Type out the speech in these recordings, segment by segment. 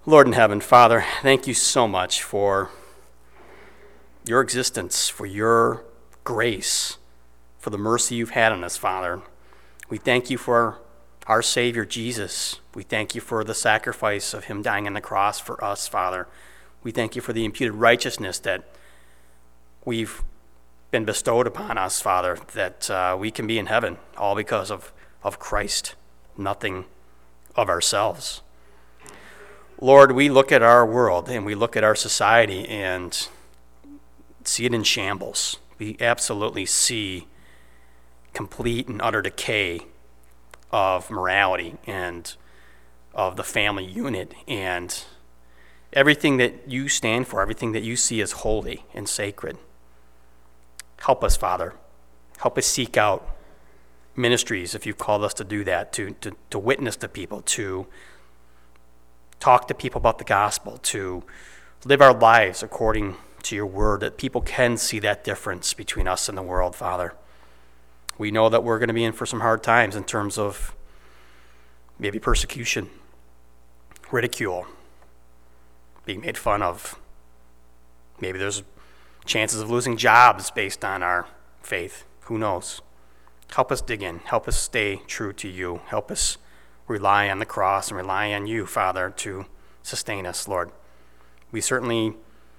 Lord in heaven, Father, thank you so much for your existence, for your grace, for the mercy you've had on us, Father. We thank you for our Savior, Jesus. We thank you for the sacrifice of him dying on the cross for us, Father. We thank you for the imputed righteousness that we've been bestowed upon us, Father, that we can be in heaven, all because of Christ, nothing of ourselves. Lord, we look at our world and we look at our society and see it in shambles. We absolutely see complete and utter decay of morality and of the family unit and everything that you stand for, everything that you see as holy and sacred. Help us, Father. Help us seek out ministries, if you've called us to do that, to witness to people, to talk to people about the gospel, to live our lives according to your word, that people can see that difference between us and the world, Father. We know that we're going to be in for some hard times in terms of maybe persecution, ridicule, being made fun of. Maybe there's chances of losing jobs based on our faith. Who knows? Help us dig in. Help us stay true to you. Help us rely on the cross and rely on you, Father, to sustain us, Lord. We certainly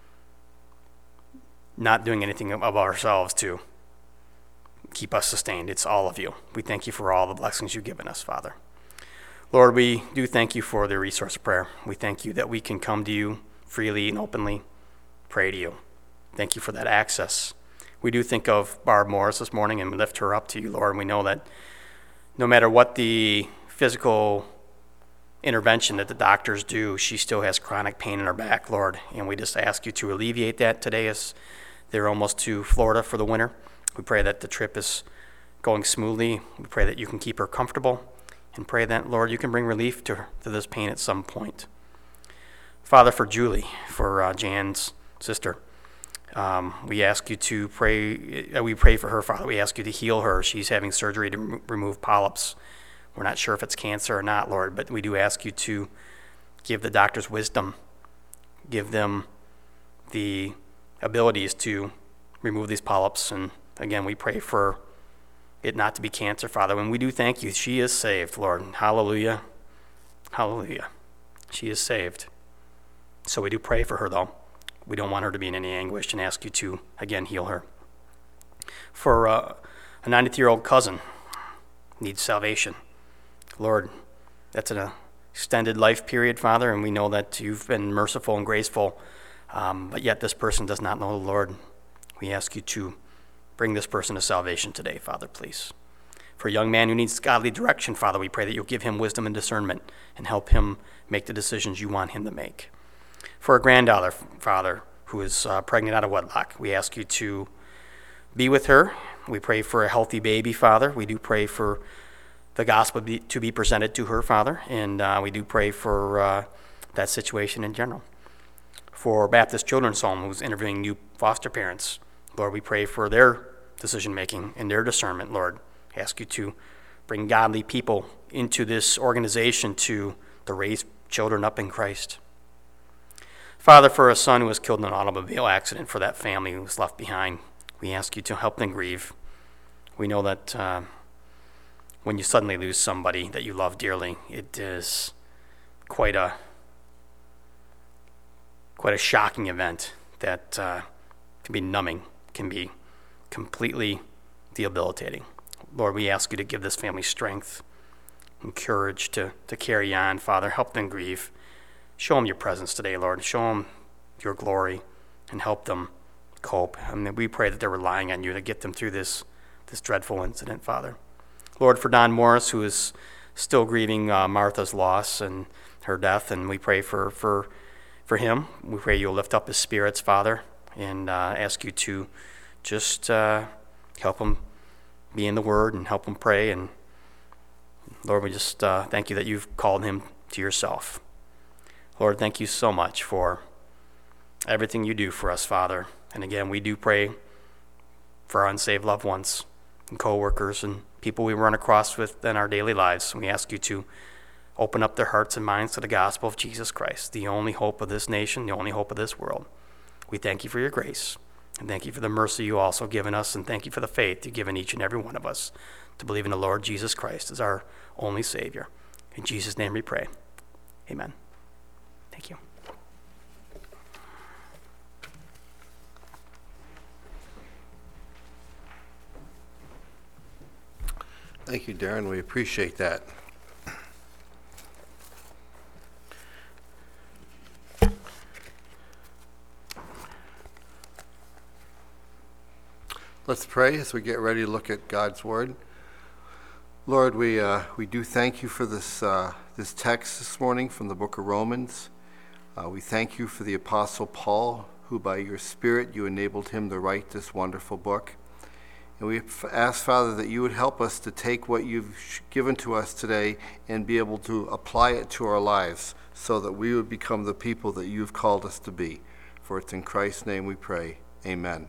not doing anything of ourselves to keep us sustained. It's all of you. We thank you for all the blessings you've given us, Father. Lord, we do thank you for the resource of prayer. We thank you that we can come to you freely and openly, pray to you. Thank you for that access. We do think of Barb Morris this morning and we lift her up to you, Lord, and we know that no matter what the physical intervention that the doctors do, she still has chronic pain in her back, Lord, and we just ask you to alleviate that today as they're almost to Florida for the winter. We pray that the trip is going smoothly. We pray that you can keep her comfortable and pray that, Lord, you can bring relief to this pain at some point. Father, for Julie, for Jan's sister, we ask you to pray. We pray for her, Father. We ask you to heal her. She's having surgery to remove polyps. We're not sure if it's cancer or not, Lord, but we do ask you to give the doctors wisdom, give them the abilities to remove these polyps. And again, we pray for it not to be cancer, Father. And we do thank you. She is saved, Lord. Hallelujah. Hallelujah. She is saved. So we do pray for her, though. We don't want her to be in any anguish and ask you to, again, heal her. For a 90-year-old cousin needs salvation. Lord, that's an extended life period, Father, and we know that you've been merciful and graceful, but yet this person does not know the Lord. We ask you to bring this person to salvation today, Father, please. For a young man who needs godly direction, Father, we pray that you'll give him wisdom and discernment and help him make the decisions you want him to make. For a granddaughter, Father, who is pregnant out of wedlock, we ask you to be with her. We pray for a healthy baby, Father. We do pray for the gospel to be presented to her, Father, and we do pray for that situation in general. For Baptist Children's Home, who's interviewing new foster parents, Lord, we pray for their decision-making and their discernment, Lord. I ask you to bring godly people into this organization to raise children up in Christ. Father, for a son who was killed in an automobile accident, for that family who was left behind, we ask you to help them grieve. We know that when you suddenly lose somebody that you love dearly, it is quite a shocking event that can be numbing, can be completely debilitating. Lord, we ask you to give this family strength and courage to carry on. Father, help them grieve. Show them your presence today, Lord. Show them your glory and help them cope. And we pray that they're relying on you to get them through this dreadful incident, Father. Lord, for Don Morris, who is still grieving Martha's loss and her death, and we pray for him. We pray you'll lift up his spirits, Father, and ask you to just help him be in the Word and help him pray. And Lord, we just thank you that you've called him to yourself. Lord, thank you so much for everything you do for us, Father. And again, we do pray for our unsaved loved ones and co-workers and people we run across with in our daily lives. We ask you to Open up their hearts and minds to the gospel of Jesus Christ, the only hope of this nation, the only hope of this world. We thank you for your grace, and thank you for the mercy you also given us, and thank you for the faith you've given each and every one of us to believe in the Lord Jesus Christ as our only Savior. In Jesus' name we pray. Amen. Thank you. Thank you, Darren. We appreciate that. Let's pray as we get ready to look at God's Word. Lord, we do thank you for this text this morning from the book of Romans. We thank you for the Apostle Paul, who by your Spirit you enabled him to write this wonderful book. And we ask, Father, that you would help us to take what you've given to us today and be able to apply it to our lives so that we would become the people that you've called us to be. For it's in Christ's name we pray. Amen.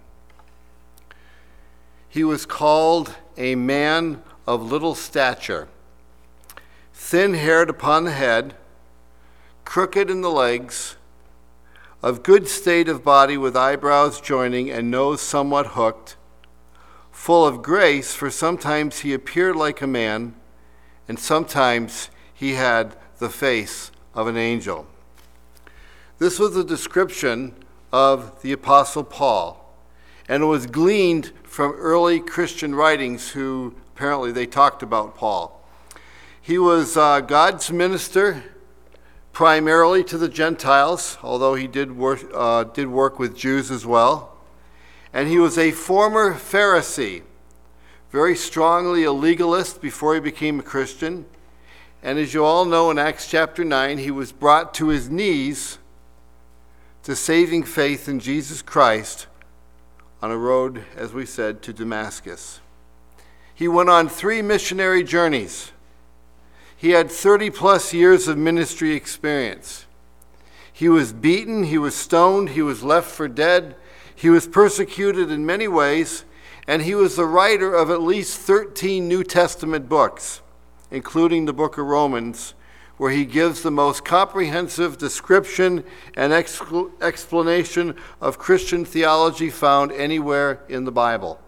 He was called a man of little stature, thin-haired upon the head, crooked in the legs, of good state of body with eyebrows joining and nose somewhat hooked, full of grace, for sometimes he appeared like a man, and sometimes he had the face of an angel. This was a description of the Apostle Paul, and it was gleaned from early Christian writings who apparently they talked about Paul. He was God's minister primarily to the Gentiles, although he did work with Jews as well. And he was a former Pharisee, very strongly a legalist before he became a Christian. And as you all know, in Acts chapter 9, he was brought to his knees to saving faith in Jesus Christ on a road, as we said, to Damascus. He went on 3 missionary journeys. He had 30-plus years of ministry experience. He was beaten, he was stoned, he was left for dead, he was persecuted in many ways, and he was the writer of at least 13 New Testament books, including the book of Romans, where he gives the most comprehensive description and explanation of Christian theology found anywhere in the Bible.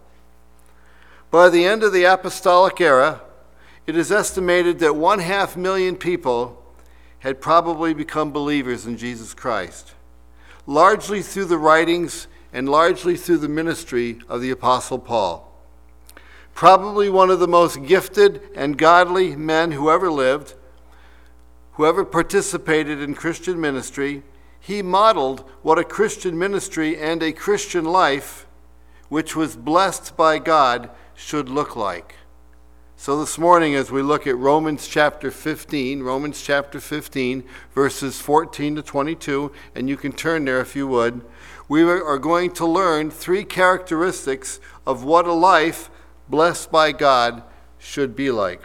By the end of the apostolic era, it is estimated that 500,000 people had probably become believers in Jesus Christ, largely through the writings and largely through the ministry of the Apostle Paul. Probably one of the most gifted and godly men who ever lived, whoever participated in Christian ministry, he modeled what a Christian ministry and a Christian life, which was blessed by God, should look like. So this morning, as we look at Romans chapter 15, verses 14 to 22, and you can turn there if you would, we are going to learn 3 characteristics of what a life blessed by God should be like.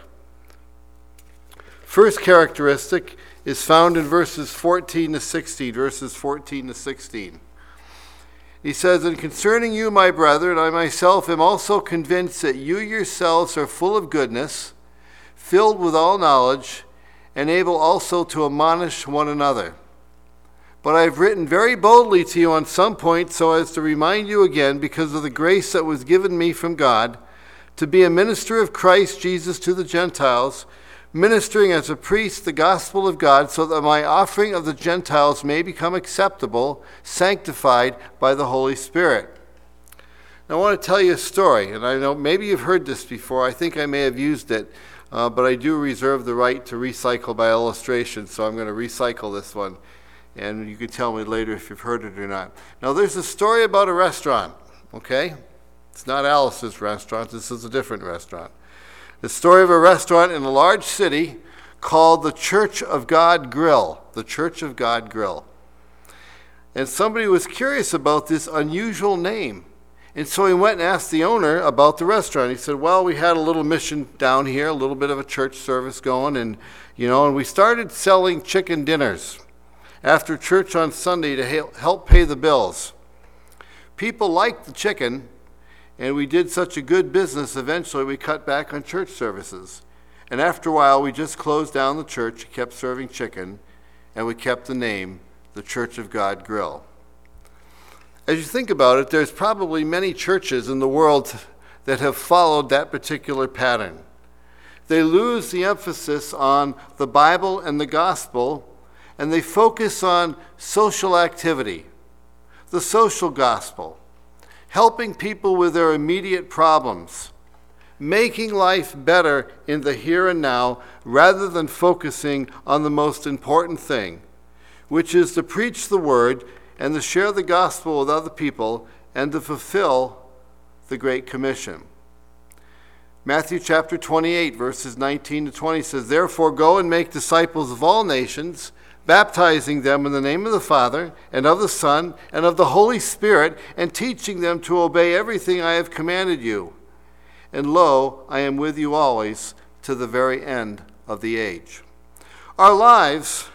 First characteristic is found in verses 14 to 16. He says, "And concerning you, my brethren, I myself am also convinced that you yourselves are full of goodness, filled with all knowledge, and able also to admonish one another. But I have written very boldly to you on some points so as to remind you again, because of the grace that was given me from God, to be a minister of Christ Jesus to the Gentiles, ministering as a priest the gospel of God, so that my offering of the Gentiles may become acceptable, sanctified by the Holy Spirit." Now, I want to tell you a story, and I know maybe you've heard this before. I think I may have used it, but I do reserve the right to recycle by illustration, so I'm going to recycle this one, and you can tell me later if you've heard it or not. Now, there's a story about a restaurant, okay? It's not Alice's restaurant. This is a different restaurant. The story of a restaurant in a large city called the Church of God Grill. The Church of God Grill. And somebody was curious about this unusual name. And so he went and asked the owner about the restaurant. He said, "Well, we had a little mission down here, a little bit of a church service going, and we started selling chicken dinners after church on Sunday to help pay the bills. People liked the chicken, and we did such a good business, eventually we cut back on church services. And after a while, we just closed down the church, kept serving chicken, and we kept the name the Church of God Grill. As you think about it, there's probably many churches in the world that have followed that particular pattern. They lose the emphasis on the Bible and the gospel, and they focus on social activity, the social gospel, helping people with their immediate problems, making life better in the here and now rather than focusing on the most important thing, which is to preach the word and to share the gospel with other people and to fulfill the Great Commission. Matthew chapter 28, verses 19 to 20 says, "Therefore go and make disciples of all nations, baptizing them in the name of the Father, and of the Son, and of the Holy Spirit, and teaching them to obey everything I have commanded you. And lo, I am with you always to the very end of the age." Our lives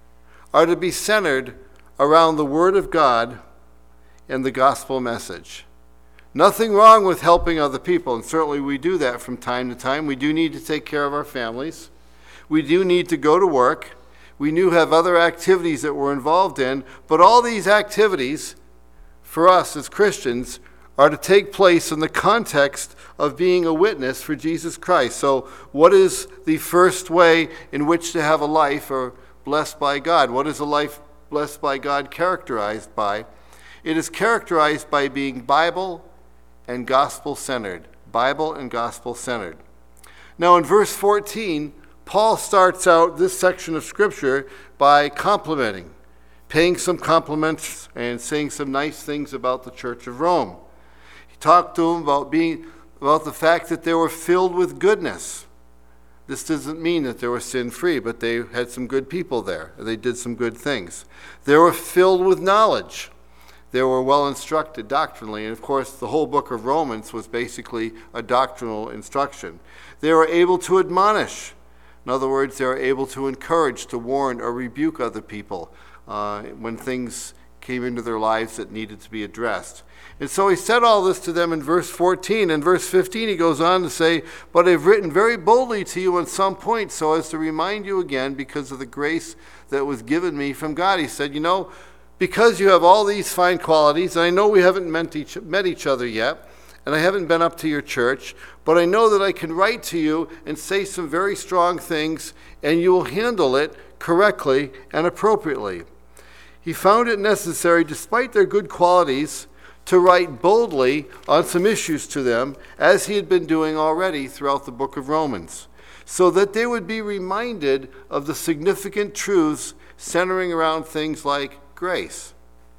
are to be centered around the Word of God and the gospel message. Nothing wrong with helping other people, and certainly we do that from time to time. We do need to take care of our families. We do need to go to work. We do have other activities that we're involved in, but all these activities, for us as Christians, are to take place in the context of being a witness for Jesus Christ. So what is the first way in which to have a life or blessed by God? What is a life blessed by God characterized by? It is characterized by being Bible and gospel-centered. Bible and gospel-centered. Now in verse 14, Paul starts out this section of Scripture by complimenting, paying some compliments and saying some nice things about the Church of Rome. He talked to them about the fact that they were filled with goodness. This doesn't mean that they were sin-free, but they had some good people there. They did some good things. They were filled with knowledge. They were well instructed doctrinally. And of course, the whole book of Romans was basically a doctrinal instruction. They were able to admonish. In other words, they were able to encourage, to warn, or rebuke other people when things came into their lives that needed to be addressed. And so he said all this to them in verse 14. In verse 15, he goes on to say, "But I've written very boldly to you on some points so as to remind you again because of the grace that was given me from God." He said, because you have all these fine qualities, and I know we haven't met each other yet, and I haven't been up to your church, but I know that I can write to you and say some very strong things, and you will handle it correctly and appropriately. He found it necessary, despite their good qualities, to write boldly on some issues to them, as he had been doing already throughout the book of Romans, so that they would be reminded of the significant truths centering around things like grace,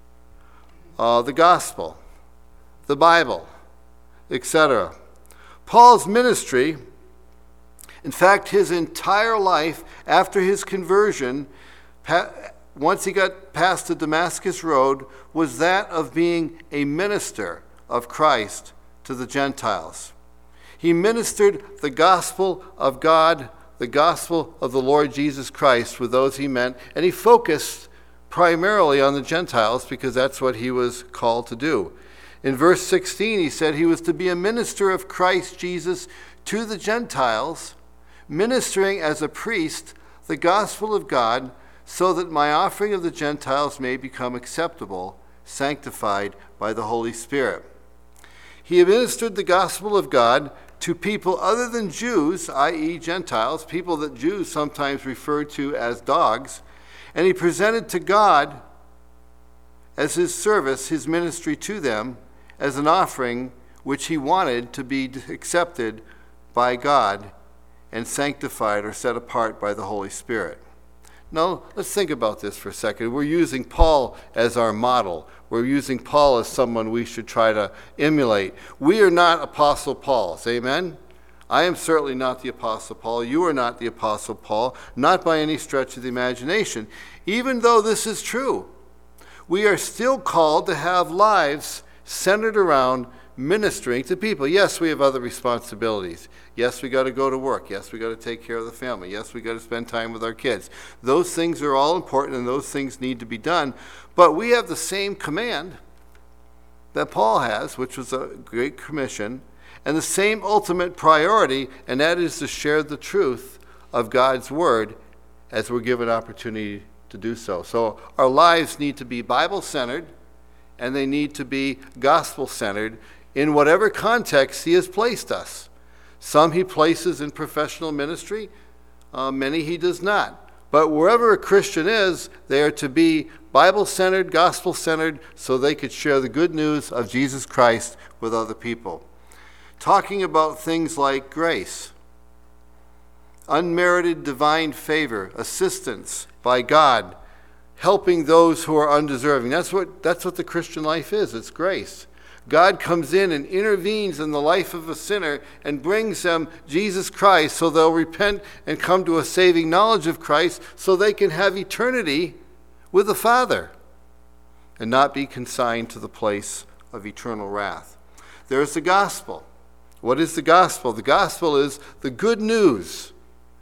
the gospel, the Bible, etc. Paul's ministry, in fact, his entire life after his conversion, once he got past the Damascus Road, was that of being a minister of Christ to the Gentiles. He ministered the gospel of God, the gospel of the Lord Jesus Christ with those he met, and he focused primarily on the Gentiles because that's what he was called to do. In verse 16, he said he was to be a minister of Christ Jesus to the Gentiles, ministering as a priest the gospel of God, so that my offering of the Gentiles may become acceptable, sanctified by the Holy Spirit. He administered the gospel of God to people other than Jews, i.e. Gentiles, people that Jews sometimes refer to as dogs, and he presented to God as his service, his ministry to them, as an offering which he wanted to be accepted by God and sanctified or set apart by the Holy Spirit. Now, let's think about this for a second. We're using Paul as our model. We're using Paul as someone we should try to emulate. We are not Apostle Pauls, amen? I am certainly not the Apostle Paul. You are not the Apostle Paul, not by any stretch of the imagination. Even though this is true, we are still called to have lives centered around ministering to people. Yes, we have other responsibilities. Yes, we got to go to work. Yes, we got to take care of the family. Yes, we got to spend time with our kids. Those things are all important and those things need to be done. But we have the same command that Paul has, which was a great commission, and the same ultimate priority, and that is to share the truth of God's Word as we're given opportunity to do so. So our lives need to be Bible-centered, and they need to be gospel-centered in whatever context He has placed us. Some He places in professional ministry, many He does not. But wherever a Christian is, they are to be Bible-centered, gospel-centered, so they could share the good news of Jesus Christ with other people. Talking about things like grace, unmerited divine favor, assistance by God, helping those who are undeserving. That's what the Christian life is. It's grace. God comes in and intervenes in the life of a sinner and brings them Jesus Christ so they'll repent and come to a saving knowledge of Christ so they can have eternity with the Father and not be consigned to the place of eternal wrath. There's the gospel. What is the gospel? The gospel is the good news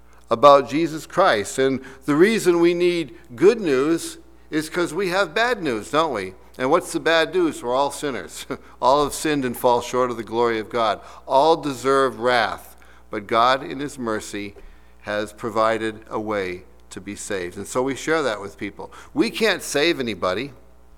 about Jesus Christ. And the reason we need good news is because we have bad news, don't we? And what's the bad news? We're all sinners. All have sinned and fall short of the glory of God. All deserve wrath. But God, in His mercy, has provided a way to be saved. And so we share that with people. We can't save anybody.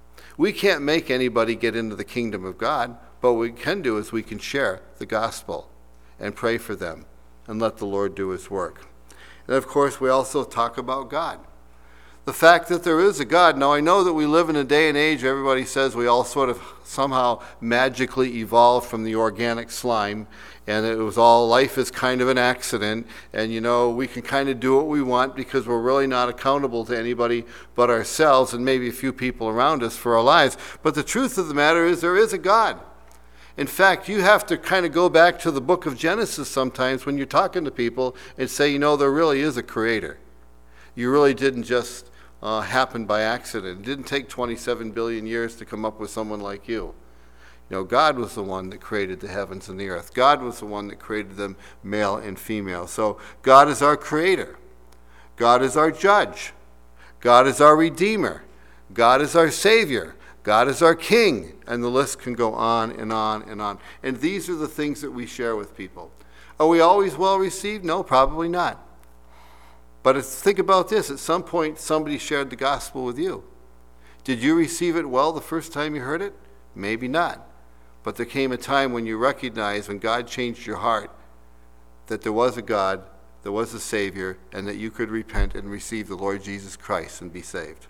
We can't make anybody get into the kingdom of God. But what we can do is we can share the gospel and pray for them and let the Lord do His work. And of course, we also talk about God. The fact that there is a God. Now, I know that we live in a day and age, everybody says we all sort of somehow magically evolved from the organic slime, and it was all, life is kind of an accident, and we can kind of do what we want because we're really not accountable to anybody but ourselves and maybe a few people around us for our lives. But the truth of the matter is there is a God. In fact, you have to kind of go back to the book of Genesis sometimes when you're talking to people and say, there really is a creator. You really didn't just happen by accident. It didn't take 27 billion years to come up with someone like you. God was the one that created the heavens and the earth. God was the one that created them male and female. So God is our creator. God is our judge. God is our redeemer. God is our savior. God is our king. And the list can go on and on and on. And these are the things that we share with people. Are we always well received? No, probably not. But think about this. At some point, somebody shared the gospel with you. Did you receive it well the first time you heard it? Maybe not. But there came a time when you recognized, when God changed your heart, that there was a God, there was a Savior, and that you could repent and receive the Lord Jesus Christ and be saved.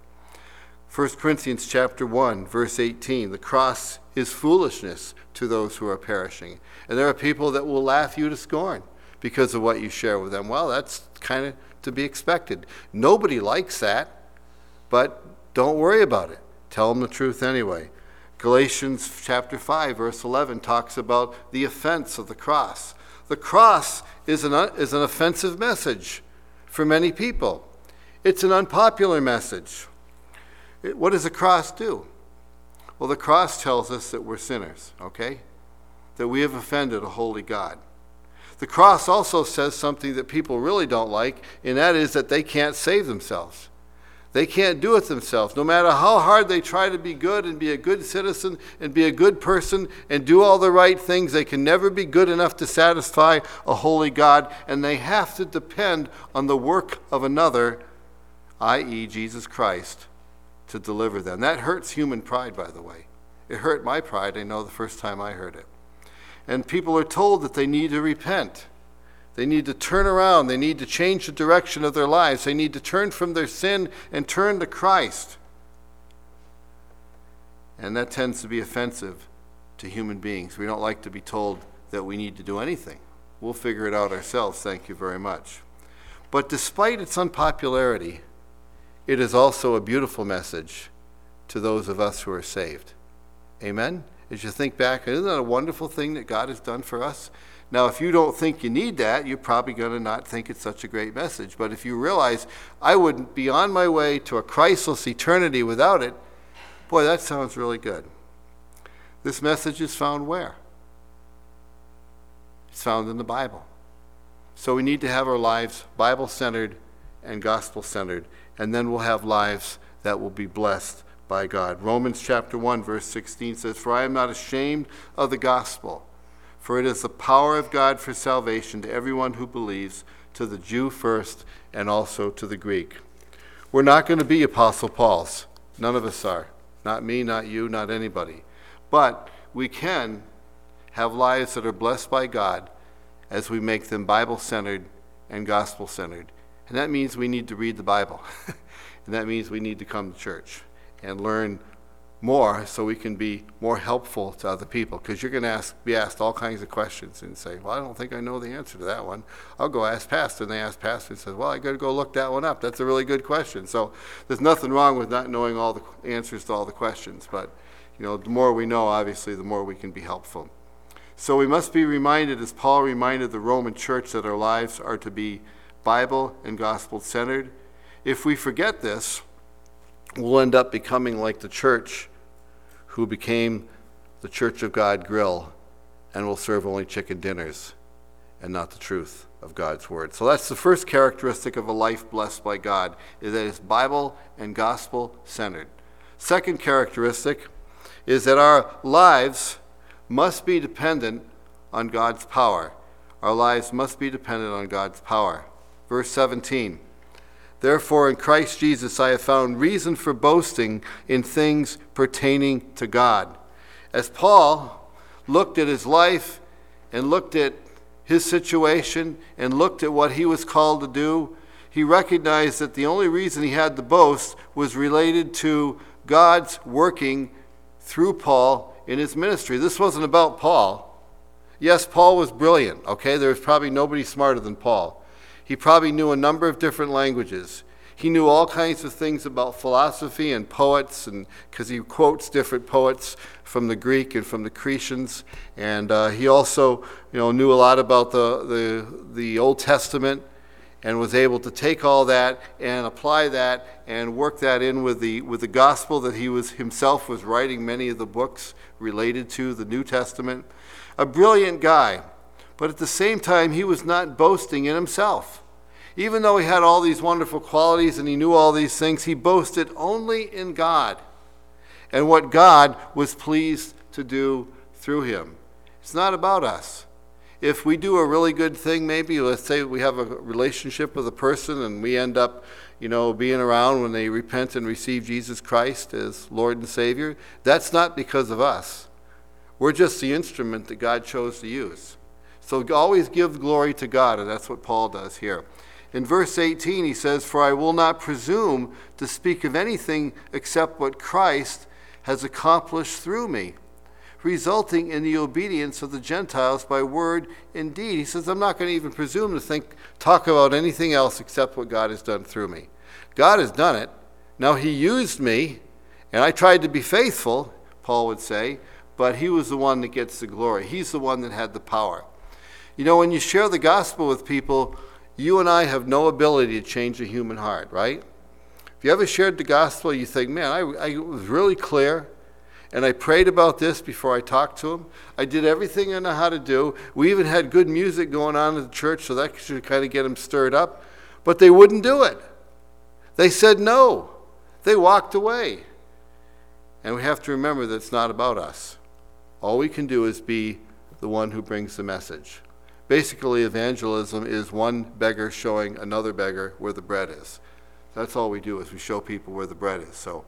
1 Corinthians chapter 1, verse 18, the cross is foolishness to those who are perishing. And there are people that will laugh you to scorn because of what you share with them. Well, that's kind of to be expected. Nobody likes that, but don't worry about it. Tell them the truth anyway. Galatians chapter 5, verse 11 talks about the offense of the cross. The cross is an offensive message for many people. It's an unpopular message. What does the cross do? Well, the cross tells us that we're sinners, okay? That we have offended a holy God. The cross also says something that people really don't like, and that is that they can't save themselves. They can't do it themselves. No matter how hard they try to be good and be a good citizen and be a good person and do all the right things, they can never be good enough to satisfy a holy God, and they have to depend on the work of another, i.e. Jesus Christ, to deliver them. That hurts human pride, by the way. It hurt my pride, I know, the first time I heard it. And people are told that they need to repent. They need to turn around. They need to change the direction of their lives. They need to turn from their sin and turn to Christ. And that tends to be offensive to human beings. We don't like to be told that we need to do anything. We'll figure it out ourselves, thank you very much. But despite its unpopularity, it is also a beautiful message to those of us who are saved. Amen? As you think back, isn't that a wonderful thing that God has done for us? Now, if you don't think you need that, you're probably going to not think it's such a great message. But if you realize, I wouldn't be on my way to a Christless eternity without it, boy, that sounds really good. This message is found where? It's found in the Bible. So we need to have our lives Bible-centered and gospel-centered, and then we'll have lives that will be blessed by God. Romans chapter 1, verse 16 says, "For I am not ashamed of the gospel, For it is the power of God for salvation to everyone who believes, to the Jew first and also to the Greek. We're not going to be Apostle Paul's. None of us are. Not me, not you, not anybody. But we can have lives that are blessed by God as we make them Bible-centered and gospel-centered. And that means we need to read the Bible. And that means we need to come to church and learn more so we can be more helpful to other people. Because you're going to be asked all kinds of questions and say, well, I don't think I know the answer to that one. I'll go ask Pastor. And they ask Pastor and says, well, I got to go look that one up. That's a really good question. So there's nothing wrong with not knowing all the answers to all the questions. But, the more we know, obviously, the more we can be helpful. So we must be reminded, as Paul reminded the Roman church, that our lives are to be Bible and gospel-centered. If we forget this, we'll end up becoming like the church who became the Church of God grill and will serve only chicken dinners and not the truth of God's word. So that's the first characteristic of a life blessed by God, is that it's Bible and gospel-centered. Second characteristic is that our lives must be dependent on God's power. Our lives must be dependent on God's power. Verse 17, therefore in Christ Jesus I have found reason for boasting in things pertaining to God. As Paul looked at his life and looked at his situation and looked at what he was called to do, he recognized that the only reason he had to boast was related to God's working through Paul in his ministry. This wasn't about Paul. Yes, Paul was brilliant, okay? There was probably nobody smarter than Paul. He probably knew a number of different languages. He knew all kinds of things about philosophy and poets, and because he quotes different poets from the Greek and from the Cretans. And he also, knew a lot about the Old Testament, and was able to take all that and apply that and work that in with the gospel that he himself was writing many of the books related to the New Testament. A brilliant guy, but at the same time he was not boasting in himself. Even though he had all these wonderful qualities and he knew all these things, he boasted only in God and what God was pleased to do through him. It's not about us. If we do a really good thing, maybe, let's say we have a relationship with a person and we end up, being around when they repent and receive Jesus Christ as Lord and Savior, that's not because of us. We're just the instrument that God chose to use. So always give glory to God, and that's what Paul does here. In verse 18, he says, for I will not presume to speak of anything except what Christ has accomplished through me, resulting in the obedience of the Gentiles by word and deed. He says, I'm not going to even presume to talk about anything else except what God has done through me. God has done it. Now he used me, and I tried to be faithful, Paul would say, but he was the one that gets the glory. He's the one that had the power. When you share the gospel with people, you and I have no ability to change a human heart, right? If you ever shared the gospel, you think, man, I was really clear, and I prayed about this before I talked to him. I did everything I know how to do. We even had good music going on at the church, so that should kind of get them stirred up. But they wouldn't do it. They said no. They walked away. And we have to remember that it's not about us. All we can do is be the one who brings the message. Basically, evangelism is one beggar showing another beggar where the bread is. That's all we do, is we show people where the bread is. So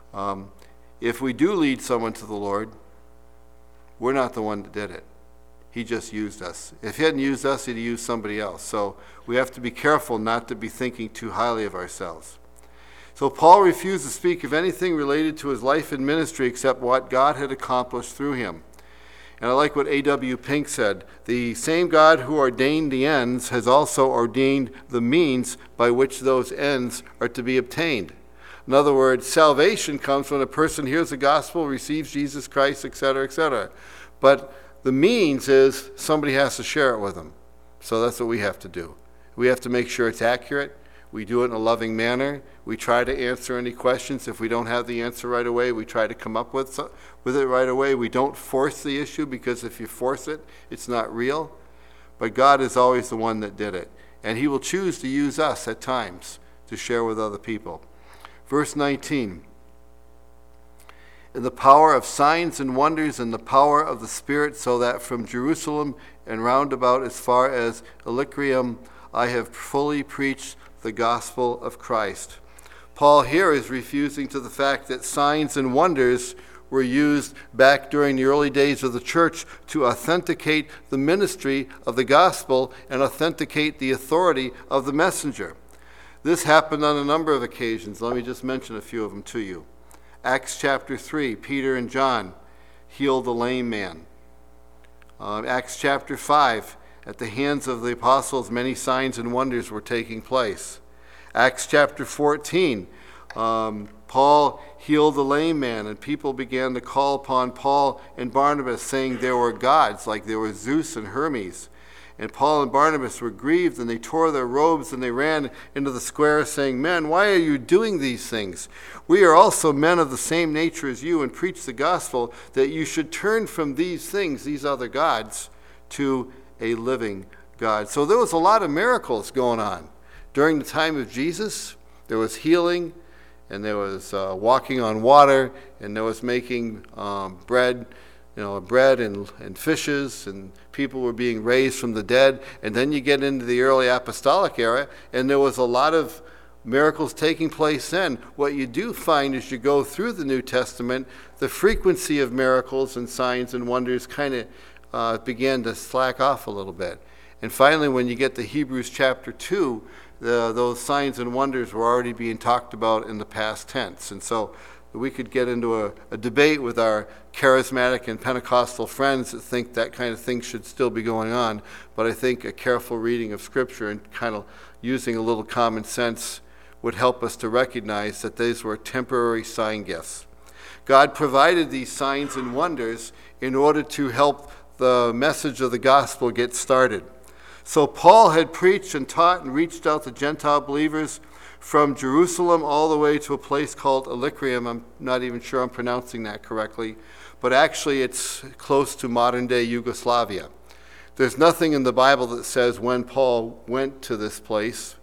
if we do lead someone to the Lord, we're not the one that did it. He just used us. If he hadn't used us, he'd used somebody else. So we have to be careful not to be thinking too highly of ourselves. So Paul refused to speak of anything related to his life and ministry except what God had accomplished through him. And I like what A.W. Pink said, the same God who ordained the ends has also ordained the means by which those ends are to be obtained. In other words, salvation comes when a person hears the gospel, receives Jesus Christ, etc., etc. But the means is somebody has to share it with them. So that's what we have to do. We have to make sure it's accurate. We do it in a loving manner. We try to answer any questions. If we don't have the answer right away, we try to come up with it right away. We don't force the issue, because if you force it, it's not real. But God is always the one that did it. And he will choose to use us at times to share with other people. Verse 19. in the power of signs and wonders and the power of the Spirit, so that from Jerusalem and round about as far as Illyricum I have fully preached the gospel of Christ. Paul here is refusing to the fact that signs and wonders were used back during the early days of the church to authenticate the ministry of the gospel and authenticate the authority of the messenger. This happened on a number of occasions. Let me just mention a few of them to you. Acts chapter 3, Peter and John healed the lame man. Acts chapter 5, at the hands of the apostles, many signs and wonders were taking place. Acts chapter 14, Paul healed the lame man, and people began to call upon Paul and Barnabas, saying there were gods, like there were Zeus and Hermes. And Paul and Barnabas were grieved, and they tore their robes, and they ran into the square, saying, "Men, why are you doing these things? We are also men of the same nature as you, and preach the gospel, that you should turn from these things, these other gods, to a living God." So there was a lot of miracles going on. During the time of Jesus, there was healing, and there was walking on water, and there was making bread and fishes, and people were being raised from the dead. And then you get into the early apostolic era, and there was a lot of miracles taking place then. What you do find as you go through the New Testament, the frequency of miracles and signs and wonders kind of began to slack off a little bit. And finally, when you get to Hebrews chapter 2, those signs and wonders were already being talked about in the past tense. And so we could get into a debate with our charismatic and Pentecostal friends that think that kind of thing should still be going on. But I think a careful reading of Scripture and kind of using a little common sense would help us to recognize that these were temporary sign gifts. God provided these signs and wonders in order to help the message of the gospel get started. So Paul had preached and taught and reached out to Gentile believers from Jerusalem all the way to a place called Illyricum. I'm not even sure I'm pronouncing that correctly, but actually it's close to modern-day Yugoslavia. There's nothing in the Bible that says when Paul went to this place,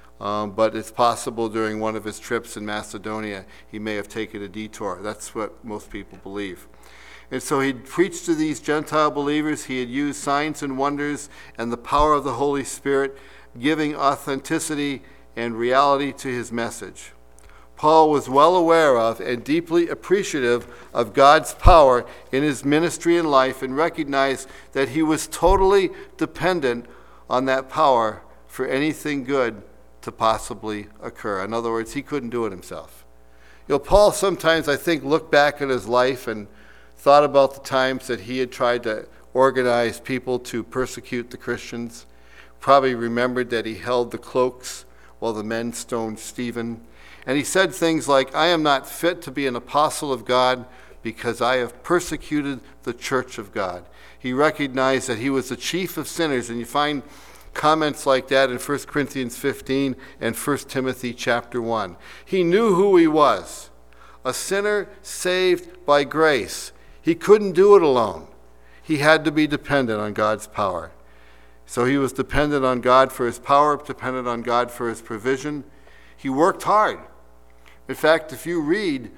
but it's possible during one of his trips in Macedonia he may have taken a detour. That's what most people believe. And so he preached to these Gentile believers. He had used signs and wonders and the power of the Holy Spirit, giving authenticity and reality to his message. Paul was well aware of and deeply appreciative of God's power in his ministry and life, and recognized that he was totally dependent on that power for anything good to possibly occur. In other words, he couldn't do it himself. Paul sometimes, I think, looked back at his life and thought about the times that he had tried to organize people to persecute the Christians. Probably remembered that he held the cloaks while the men stoned Stephen. And he said things like, "I am not fit to be an apostle of God because I have persecuted the church of God." He recognized that he was the chief of sinners, and you find comments like that in 1 Corinthians 15 and 1 Timothy chapter 1. He knew who he was, a sinner saved by grace. He couldn't do it alone. He had to be dependent on God's power. So he was dependent on God for his power, dependent on God for his provision. He worked hard. In fact, if you read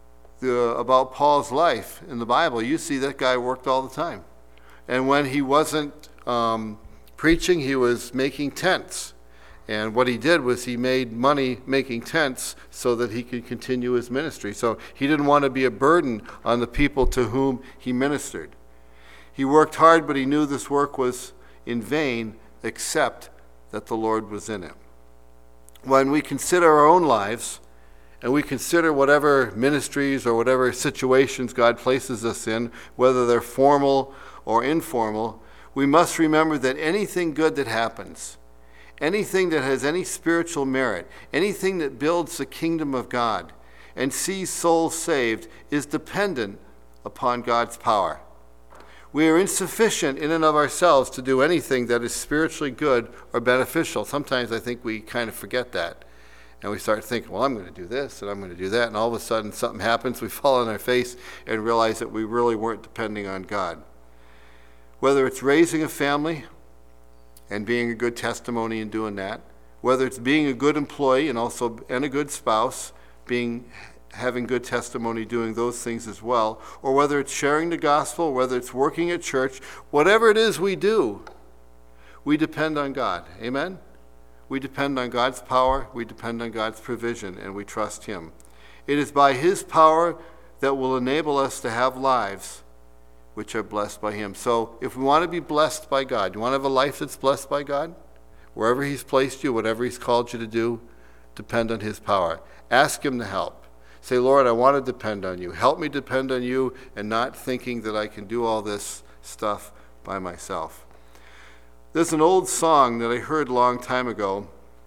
about Paul's life in the Bible, you see that guy worked all the time. And when he wasn't preaching, he was making tents. And what he did was he made money making tents so that he could continue his ministry. So he didn't want to be a burden on the people to whom he ministered. He worked hard, but he knew this work was in vain, except that the Lord was in it. When we consider our own lives, and we consider whatever ministries or whatever situations God places us in, whether they're formal or informal, we must remember that anything good that happens, anything that has any spiritual merit, anything that builds the kingdom of God and sees souls saved, is dependent upon God's power. We are insufficient in and of ourselves to do anything that is spiritually good or beneficial. Sometimes I think we kind of forget that. And we start thinking, well, I'm going to do this and I'm going to do that. And all of a sudden something happens, we fall on our face and realize that we really weren't depending on God. Whether it's raising a family and being a good testimony in doing that, whether it's being a good employee and a good spouse, being having good testimony, doing those things as well, or whether it's sharing the gospel, whether it's working at church, whatever it is we do, we depend on God. Amen? We depend on God's power, we depend on God's provision, and we trust Him. It is by His power that will enable us to have lives which are blessed by Him. So if we want to be blessed by God, you want to have a life that's blessed by God? Wherever He's placed you, whatever He's called you to do, depend on His power. Ask Him to help. Say, Lord, I want to depend on You. Help me depend on You and not thinking that I can do all this stuff by myself. There's an old song that I heard a long time ago,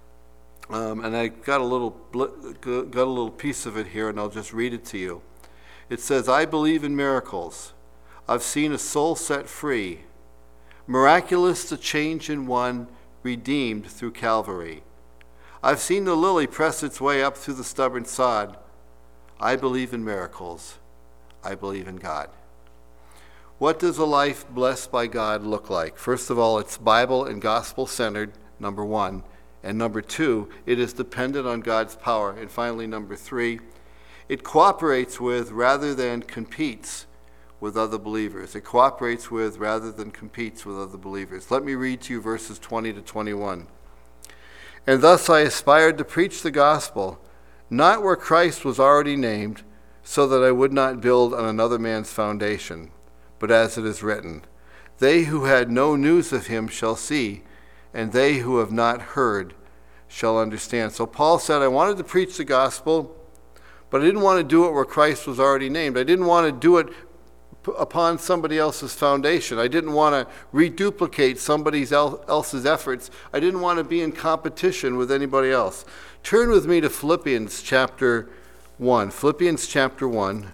and I got a little piece of it here, and I'll just read it to you. It says, I believe in miracles. I've seen a soul set free. Miraculous the change in one redeemed through Calvary. I've seen the lily press its way up through the stubborn sod. I believe in miracles. I believe in God. What does a life blessed by God look like? First of all, it's Bible and gospel-centered, number one. And number two, it is dependent on God's power. And finally, number three, it cooperates with rather than competes with other believers. It cooperates with rather than competes with other believers. Let me read to you verses 20 to 21. And thus I aspired to preach the gospel, not where Christ was already named, so that I would not build on another man's foundation. But as it is written, they who had no news of him shall see, and they who have not heard shall understand. So Paul said, I wanted to preach the gospel, but I didn't want to do it where Christ was already named. I didn't want to do it upon somebody else's foundation. I didn't want to reduplicate somebody else's efforts. I didn't want to be in competition with anybody else. Turn with me to Philippians chapter 1. Philippians chapter 1.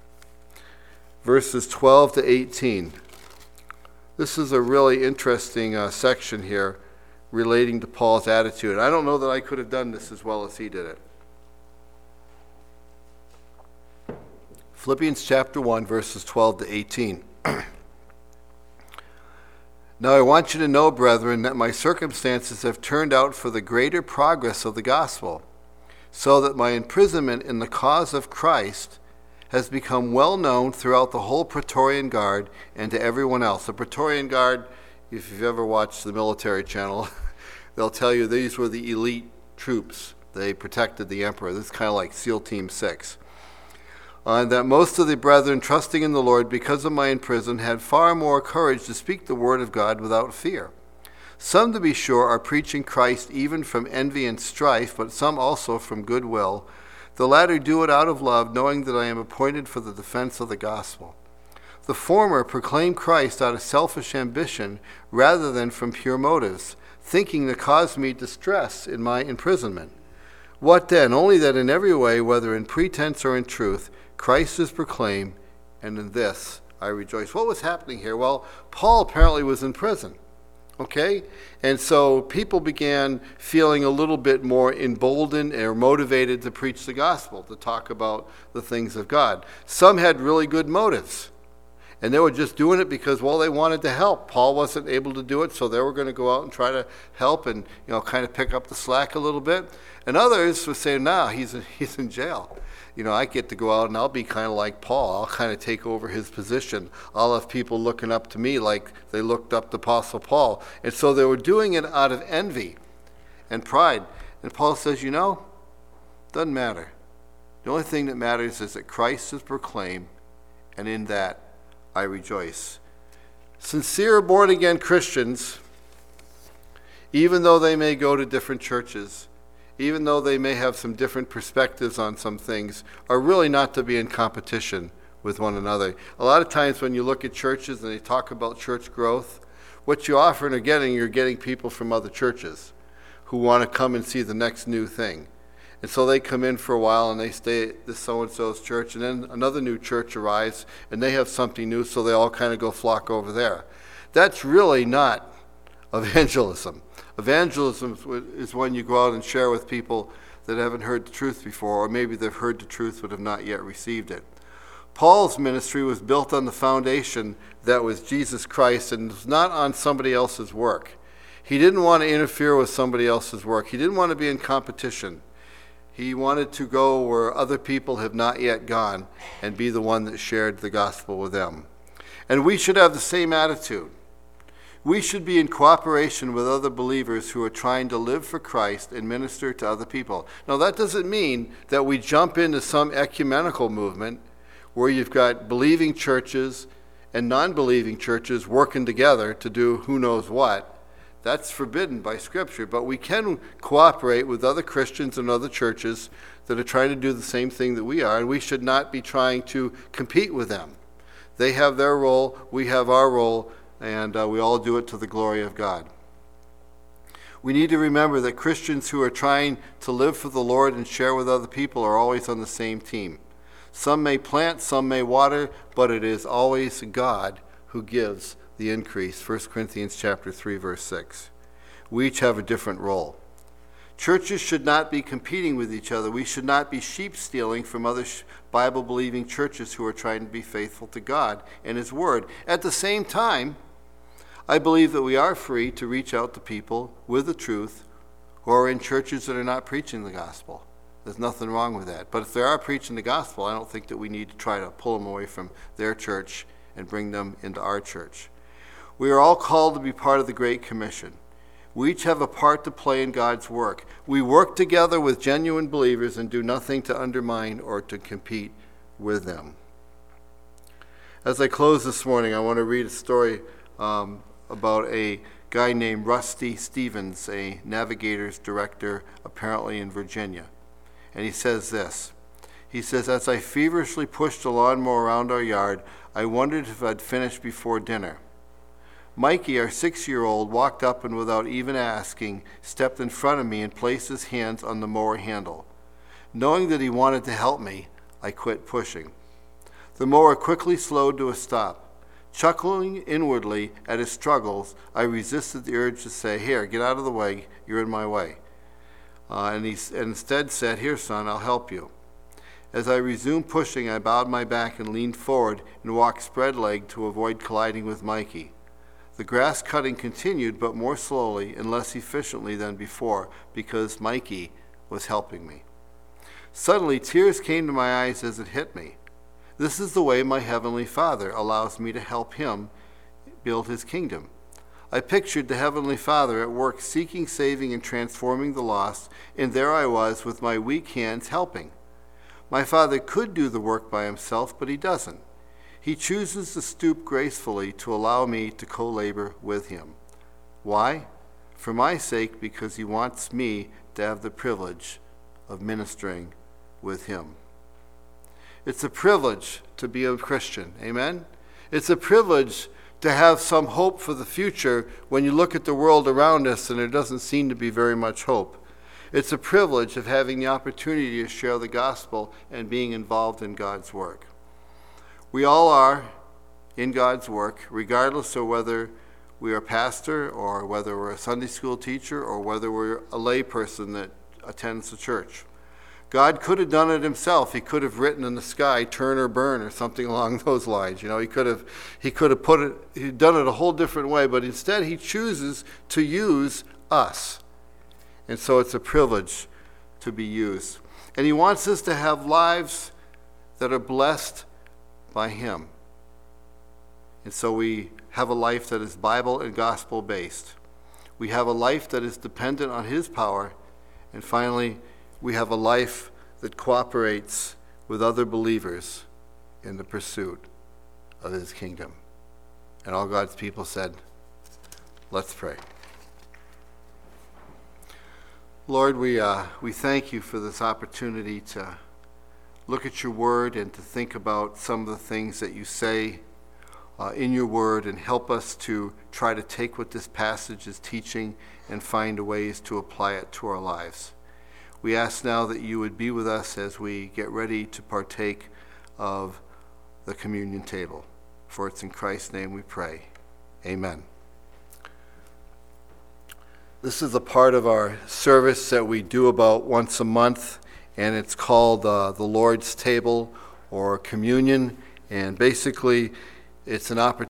Verses 12 to 18. This is a really interesting section here relating to Paul's attitude. I don't know that I could have done this as well as he did it. Philippians chapter 1, verses 12 to 18. Now I want you to know, brethren, that my circumstances have turned out for the greater progress of the gospel, so that my imprisonment in the cause of Christ has become well known throughout the whole Praetorian Guard and to everyone else. The Praetorian Guard, if you've ever watched the military channel, they'll tell you these were the elite troops. They protected the emperor. This is kind of like SEAL Team 6. And that most of the brethren, trusting in the Lord because of my imprisonment, had far more courage to speak the word of God without fear. Some, to be sure, are preaching Christ even from envy and strife, but some also from goodwill. The latter do it out of love, knowing that I am appointed for the defense of the gospel. The former proclaim Christ out of selfish ambition rather than from pure motives, thinking to cause me distress in my imprisonment. What then? Only that in every way, whether in pretense or in truth, Christ is proclaimed, and in this I rejoice. What was happening here? Well, Paul apparently was in prison. Okay? And so people began feeling a little bit more emboldened or motivated to preach the gospel, to talk about the things of God. Some had really good motives, and they were just doing it because, well, they wanted to help. Paul wasn't able to do it, so they were going to go out and try to help and, kind of pick up the slack a little bit. And others were saying, nah, he's in jail. I get to go out and I'll be kind of like Paul. I'll kind of take over his position. I'll have people looking up to me like they looked up to Apostle Paul. And so they were doing it out of envy and pride. And Paul says, doesn't matter. The only thing that matters is that Christ is proclaimed, and in that I rejoice. Sincere born-again Christians, even though they may go to different churches, even though they may have some different perspectives on some things, are really not to be in competition with one another. A lot of times when you look at churches and they talk about church growth, what you often are getting, you're getting people from other churches who want to come and see the next new thing. And so they come in for a while and they stay at this so-and-so's church, and then another new church arrives and they have something new, so they all kind of go flock over there. That's really not evangelism. Evangelism is when you go out and share with people that haven't heard the truth before, or maybe they've heard the truth but have not yet received it. Paul's ministry was built on the foundation that was Jesus Christ, and was not on somebody else's work. He didn't want to interfere with somebody else's work. He didn't want to be in competition. He wanted to go where other people have not yet gone and be the one that shared the gospel with them. And we should have the same attitude. We should be in cooperation with other believers who are trying to live for Christ and minister to other people. Now, that doesn't mean that we jump into some ecumenical movement where you've got believing churches and non-believing churches working together to do who knows what. That's forbidden by Scripture, but we can cooperate with other Christians and other churches that are trying to do the same thing that we are, and we should not be trying to compete with them. They have their role, we have our role, and we all do it to the glory of God. We need to remember that Christians who are trying to live for the Lord and share with other people are always on the same team. Some may plant, some may water, but it is always God who gives the increase. 1 Corinthians chapter 3, verse 6. We each have a different role. Churches should not be competing with each other. We should not be sheep stealing from other Bible-believing churches who are trying to be faithful to God and His Word. At the same time, I believe that we are free to reach out to people with the truth who are in churches that are not preaching the gospel. There's nothing wrong with that. But if they are preaching the gospel, I don't think that we need to try to pull them away from their church and bring them into our church. We are all called to be part of the Great Commission. We each have a part to play in God's work. We work together with genuine believers and do nothing to undermine or to compete with them. As I close this morning, I want to read a story about a guy named Rusty Stevens, a navigator's director apparently in Virginia. And he says this. He says, "As I feverishly pushed the lawnmower around our yard, I wondered if I'd finish before dinner. Mikey, our 6-year-old, walked up and without even asking, stepped in front of me and placed his hands on the mower handle. Knowing that he wanted to help me, I quit pushing. The mower quickly slowed to a stop. Chuckling inwardly at his struggles, I resisted the urge to say, 'Here, get out of the way, you're in my way.' And he instead said, 'Here, son, I'll help you.' As I resumed pushing, I bowed my back and leaned forward and walked spread-legged to avoid colliding with Mikey. The grass cutting continued, but more slowly and less efficiently than before, because Mikey was helping me. Suddenly, tears came to my eyes as it hit me. This is the way my Heavenly Father allows me to help Him build His kingdom. I pictured the Heavenly Father at work seeking, saving, and transforming the lost, and there I was with my weak hands helping. My Father could do the work by Himself, but He doesn't. He chooses to stoop gracefully to allow me to co-labor with Him. Why? For my sake, because He wants me to have the privilege of ministering with Him. It's a privilege to be a Christian. Amen? It's a privilege to have some hope for the future when you look at the world around us and there doesn't seem to be very much hope. It's a privilege of having the opportunity to share the gospel and being involved in God's work. We all are in God's work, regardless of whether we are a pastor or whether we're a Sunday school teacher or whether we're a lay person that attends the church. God could have done it Himself. He could have written in the sky, "Turn or burn," or something along those lines. You know, He could have he'd done it a whole different way, but instead He chooses to use us. And so it's a privilege to be used. And He wants us to have lives that are blessed by Him. And so we have a life that is Bible and gospel based. We have a life that is dependent on His power. And finally, we have a life that cooperates with other believers in the pursuit of His kingdom. And all God's people said, let's pray. Lord, we thank You for this opportunity to look at Your word and to think about some of the things that You say in Your word, and help us to try to take what this passage is teaching and find ways to apply it to our lives. We ask now that You would be with us as we get ready to partake of the communion table. For it's in Christ's name we pray. Amen. This is a part of our service that we do about once a month, and it's called the Lord's Table or Communion. And basically, it's an opportunity